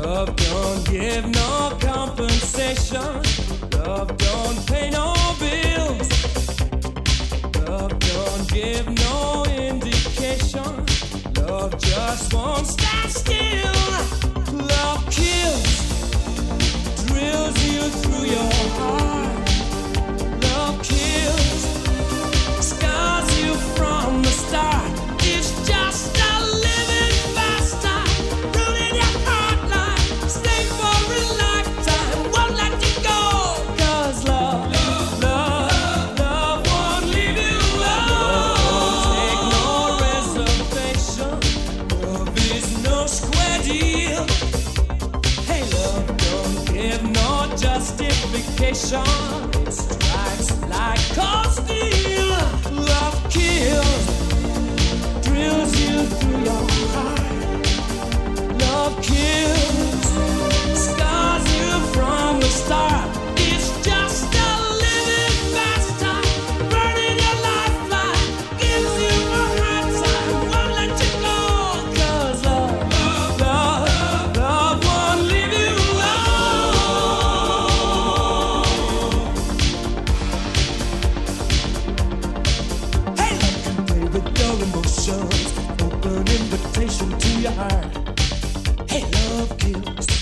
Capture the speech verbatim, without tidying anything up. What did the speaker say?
Love don't give no compensation. Love don't pay no bills. Love don't give no indication. Love just won't stand still. Love kills, drills you through your heart. Love kills, scars you from the start. It's just a living faster, ruining your heart like stay for a lifetime, won't let you go. 'Cause love, love, love, love won't leave you alone. Love won't take no reservation. Love is no square deal. Hey, love don't give no justification. It strikes like cold steel. Love kills, drills you through your heart. Love kills, scars you from the start. It's just a living faster, burning your lifeline, gives you a hard time, won't let you go. 'Cause love, love, love won't leave you alone. Hey, love can play with your emotions, open invitation to your heart. Hey, love kills,